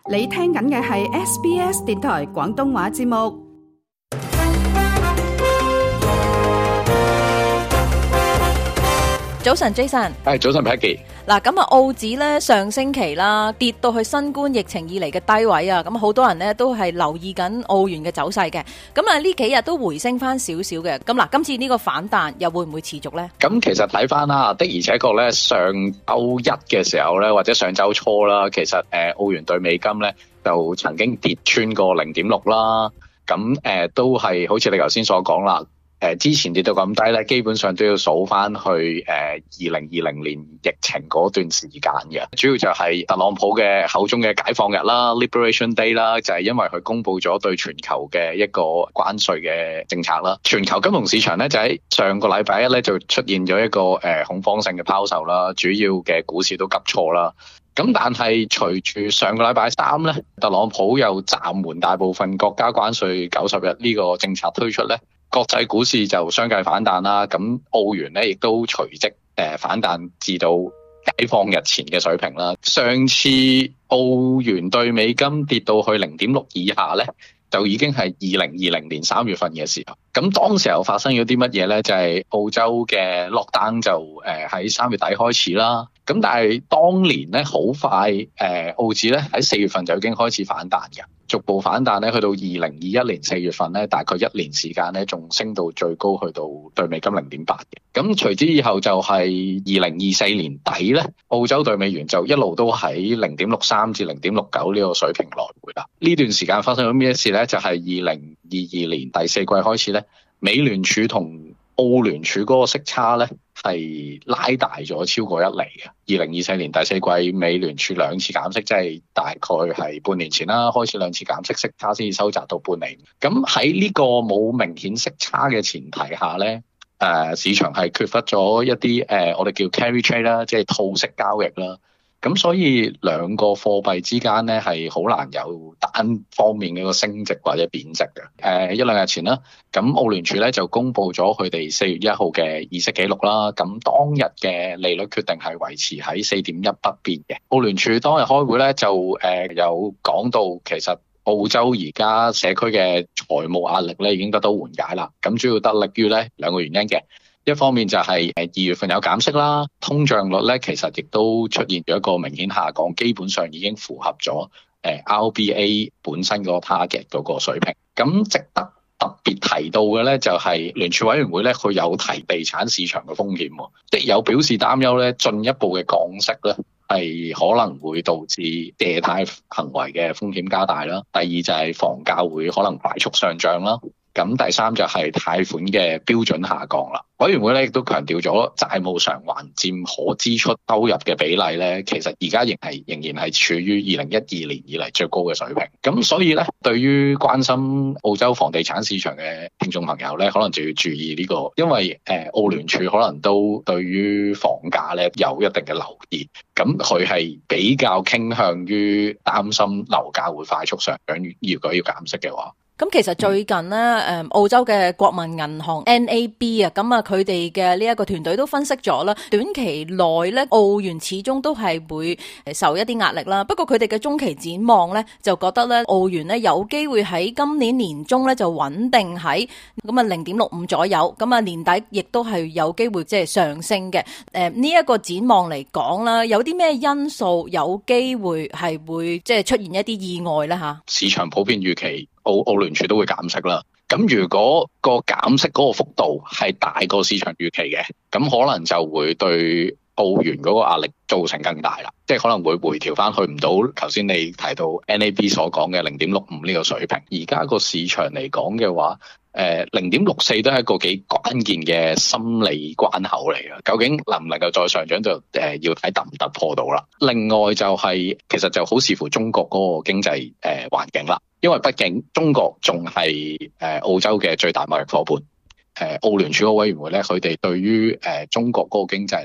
你聽緊嘅係 SBS 電台廣東話節目。 早晨 Jason， 早晨 Peggy。 嗱，咁啊澳紙咧上星期啦跌到去新冠疫情以嚟嘅低位啊，咁好多人咧都係留意緊澳元嘅走勢嘅，咁啊呢幾日都回升翻少少嘅，咁嗱今次呢個反彈又會唔會持續咧？ 咁其實睇翻啦，的而且確咧上週一嘅時候咧，或者上週初啦，其實澳元對美金咧就曾經跌穿過0.6啦，咁都係好似你頭先所講啦。之前跌到咁低咧，基本上都要數翻去2020年疫情嗰段時間嘅。主要就係特朗普嘅口中嘅解放日啦 ，Liberation Day 啦，就係因為佢公布咗對全球嘅一個關稅嘅政策啦。全球金融市場咧就喺上個禮拜一咧就出現咗一個恐慌性嘅拋售啦，主要嘅股市都急挫啦。咁但係隨住上個禮拜三咧，特朗普又暫緩大部分國家關稅90日呢個政策推出咧。國際股市就相繼反彈啦，咁澳元咧亦都隨即反彈至到解放日前嘅水平啦。上次澳元對美金跌到去0.6以下咧，就已經係2020年3月份嘅時候。咁當時候發生咗啲乜嘢咧？就係澳洲嘅 lockdown 就喺3月底開始啦。咁但係當年咧好快澳紙咧喺4月份就已經開始反彈嘅，逐步反彈咧去到2021年4月份咧，大概1年時間咧仲升到最高去到對美金0.8嘅。咁隨之以後就係2024年底咧，澳洲對美元就一路都喺0.63至0.69呢個水平來回啦。呢段時間發生咗咩事咧？就係2022年第4季開始咧，美聯儲同澳聯儲嗰個息差咧係拉大咗超過1厘嘅。2024年第4季美聯儲2次減息，即係大概係半年前啦，開始2次減息，息差先至收窄到半厘。咁喺呢個冇明顯息差嘅前提下咧，市場係缺乏咗一啲我哋叫 carry trade 啦，即係套息交易啦。咁所以兩個貨幣之間咧係好難有單方面嘅一個升值或者貶值嘅。一兩日前啦，咁澳聯儲咧就公布咗佢哋4月1號嘅議息記錄啦。咁當日嘅利率決定係維持喺4.1不變嘅。澳聯儲當日開會咧就有講到，其實澳洲而家社區嘅財務壓力咧已經得到緩解啦。咁主要得力於咧兩個原因嘅。一方面就係2月份有減息啦，通脹率咧其實亦都出現咗一個明顯下降，基本上已經符合咗RBA 本身個 target 嗰個水平。咁值得特別提到嘅咧就係聯儲委員會咧佢有提地產市場嘅風險，即係有表示擔憂咧進一步嘅降息咧係可能會導致借貸行為嘅風險加大啦。第二就係房價會可能快速上漲啦。咁第三就係貸款嘅標準下降啦。委員會咧亦都強調咗債務償還佔可支出收入嘅比例咧，其實而家仍然係處於2012年以嚟最高嘅水平。咁所以咧，對於關心澳洲房地產市場嘅聽眾朋友咧，可能就要注意呢個，因為澳聯儲可能都對於房價咧有一定嘅留意。咁佢係比較傾向於擔心樓價會快速上漲，如果要減息嘅話。 咁其實最近咧，澳洲嘅國民銀行 NAB 啊，咁啊佢哋嘅呢一個團隊都分析咗啦，短期內咧澳元始終都係會受一啲壓力啦。不過佢哋嘅中期展望咧，就覺得咧澳元咧有機會喺今年年中咧就穩定喺咁啊0.65左右，咁啊年底亦都係有機會即係上升嘅。呢一個展望嚟講啦，有啲咩因素有機會係會即係出現一啲意外咧嚇？ 市場普遍預期澳聯儲都會減息啦。咁如果個減息嗰個幅度係大過市場預期嘅，咁可能就會對澳元嗰個壓力造成更大啦。即係可能會回調翻去唔到頭先你提到 NAB 所講嘅0.65呢個水平。而家個市場嚟講嘅話，0.64都係一個幾關鍵嘅心理關口嚟嘅。究竟能唔能夠再上漲就要睇突唔突破到啦。另外就係其實就好視乎中國嗰個經濟環境啦。因為畢竟中國仲係澳洲嘅最大貿易夥伴。澳聯儲嗰個委員會咧，佢哋對於中國嗰個經濟咧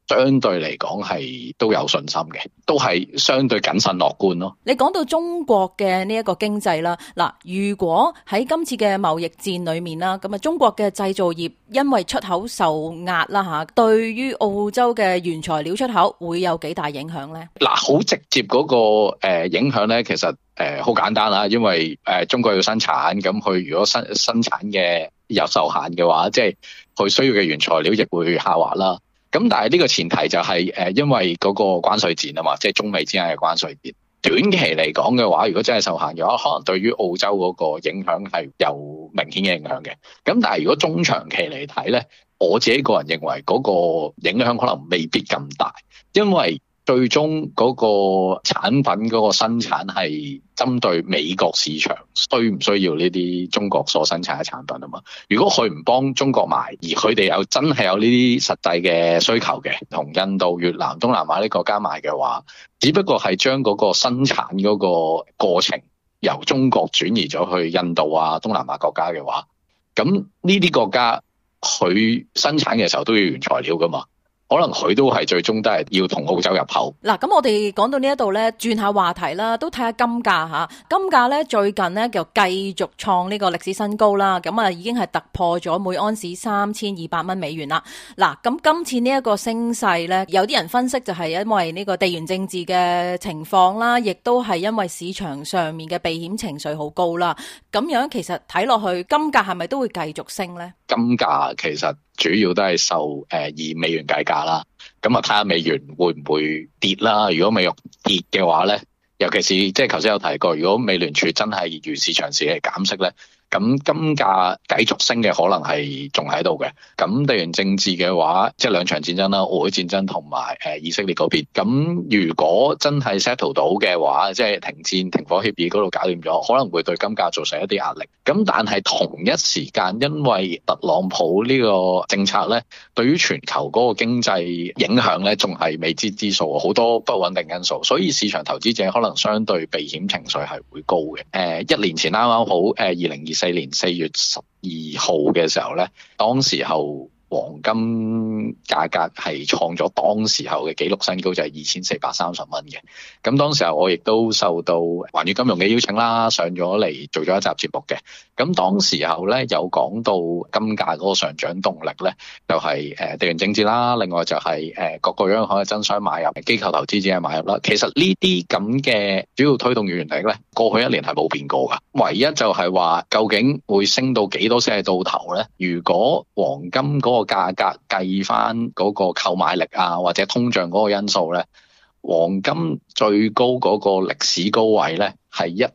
相對嚟講係都有信心嘅，都係相對謹慎樂觀咯。 你講到中國嘅呢一個經濟啦，嗱，如果喺今次嘅貿易戰裏面啦，咁啊中國嘅製造業因為出口受壓啦吓，對於澳洲嘅原材料出口會有幾大影響咧？嗱， 好直接嗰個影響咧，其實好簡單啦，因為中國要生產，咁佢如果生產嘅有受限嘅話，即係佢需要嘅原材料亦會下滑啦。咁但係呢個前提就係因為嗰個關稅戰啊嘛，即係中美之間嘅關稅戰。短期嚟講嘅話，如果真係受限嘅話，可能對於澳洲嗰個影響係有明顯嘅影響嘅。咁但係如果中長期嚟睇咧，我自己個人認為嗰個影響可能未必咁大，因為最終嗰個產品嗰個生產係針對美國市場需唔需要呢啲中國所生產嘅產品啊嘛。如果佢唔幫中國賣，而佢哋又真係有呢啲實際嘅需求嘅，同印度、越南、東南亞呢啲國家賣嘅話，只不過係將嗰個生產嗰個過程由中國轉移咗去印度啊、東南亞國家嘅話，咁呢啲國家佢生產嘅時候都要原材料噶嘛。可能佢都係最終都係要同澳洲入口。 嗱，咁我哋講到呢一度咧，轉下話題啦，都睇下金價吓。金價咧最近咧就繼續創呢個歷史新高啦，咁啊已經係突破咗每盎司3200蚊美元啦。嗱，咁今次呢一個升勢咧，有啲人分析就係因為呢個地緣政治嘅情況啦，亦都係因為市場上面嘅避險情緒好高啦。咁樣其實睇落去，金價係咪都會繼續升咧？ 金價其實主要都係受以美元計價啦，咁啊睇下美元會唔會跌啦。如果美元跌嘅話咧，尤其是即係頭先有提過，如果美聯儲真係如市場時嚟減息咧，咁金價繼續升嘅可能係仲喺度嘅。咁地緣政治嘅話，即係兩場戰爭啦，俄烏戰爭同埋以色列嗰邊。咁如果真係 settle 到嘅話，即係停戰停火協議嗰度搞掂咗，可能會對金價造成一啲壓力。咁但係同一時間，因為特朗普呢個政策咧，對於全球嗰個經濟影響咧，仲係未知之數，好多不穩定因素，所以市場投資者可能相對避險情緒係會高嘅。1年前啱啱好2024年4月12號嘅時候咧，當時候黃金價格係創咗當時候嘅紀錄新高，就係2430蚊嘅。咁當時候我亦都受到環宇金融嘅邀請啦，上咗嚟做咗一集節目嘅。咁當時候咧有講到金價嗰個上漲動力咧，就係地緣政治啦，另外就係各個央行嘅爭相買入，機構投資者嘅買入啦。其實呢啲咁嘅主要推動原理咧，過去一年係冇變過噶。唯一就係話究竟會升到幾多先係到頭咧？如果黃金嗰個價格計翻嗰個購買力啊，或者通脹嗰個因素咧，黃金最高嗰個歷史高位咧係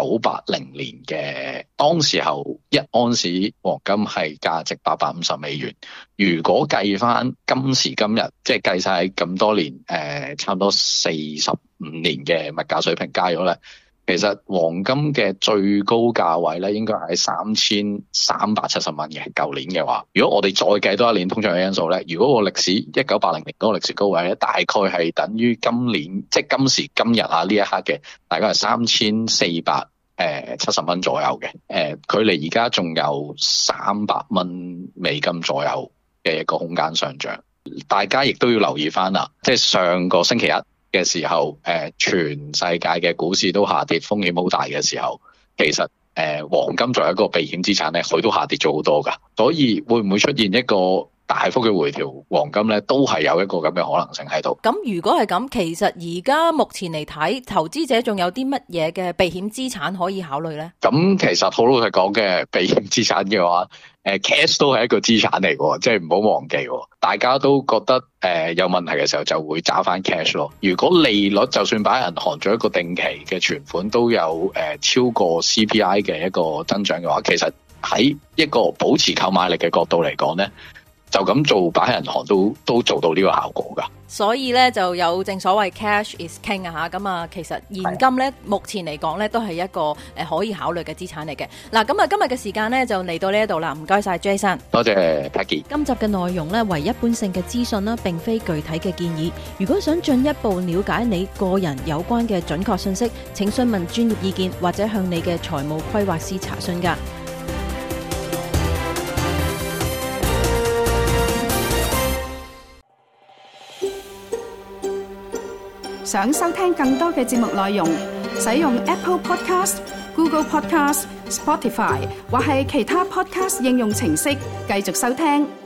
1980年嘅，當時候1盎司黃金係價值850美元。如果計翻今時今日，即係計晒咁多年，差唔多45年嘅物價水平加咗咧，其實黃金嘅最高價位咧，應該係3370蚊嘅。舊年嘅話，如果我哋再計多一年通脹嘅因素咧，如果個歷史1980年嗰個歷史高位咧，大概係等於今年即係今時今日啊呢一刻嘅，大概係3470蚊左右嘅。距離而家仲有300蚊美金左右嘅一個空間上漲。大家亦都要留意翻啦，即係上個星期一嘅時候，全世界嘅股市都下跌，風險好大嘅時候，其實黃金作為一個避險資產咧，佢都下跌咗好多噶。所以會唔會出現一個大幅嘅回調，黃金咧都係有一個咁嘅可能性喺度。 咁如果係咁，其實而家目前嚟睇，投資者仲有啲乜嘢嘅避險資產可以考慮咧？ 咁其實好老實講嘅避險資產嘅話，cash 都係一個資產嚟嘅，即係唔好忘記。大家都覺得有問題嘅時候就會找翻 cash 咯。如果利率就算擺喺銀行做一個定期嘅存款都有超過 CPI 嘅一個增長嘅話，其實喺一個保持購買力嘅角度嚟講咧，就咁做擺喺銀行都做到呢個效果噶。 所以咧就有正所謂 cash is king 啊吓，咁啊其實現金咧目前嚟講咧都係一個可以考慮嘅資產嚟嘅。嗱，咁啊今日嘅時間咧就嚟到呢一度啦，唔該晒 Jason， 多謝 Peggy。 今集嘅內容咧為一般性嘅資訊啦，並非具體嘅建議。如果想進一步了解你個人有關嘅準確信息，請詢問專業意見或者向你嘅財務規劃師查詢噶。 想收聽更多嘅節目內容，使用 Apple Podcast、Google Podcast、Spotify 或係其他 Podcast 應用程式繼續收聽。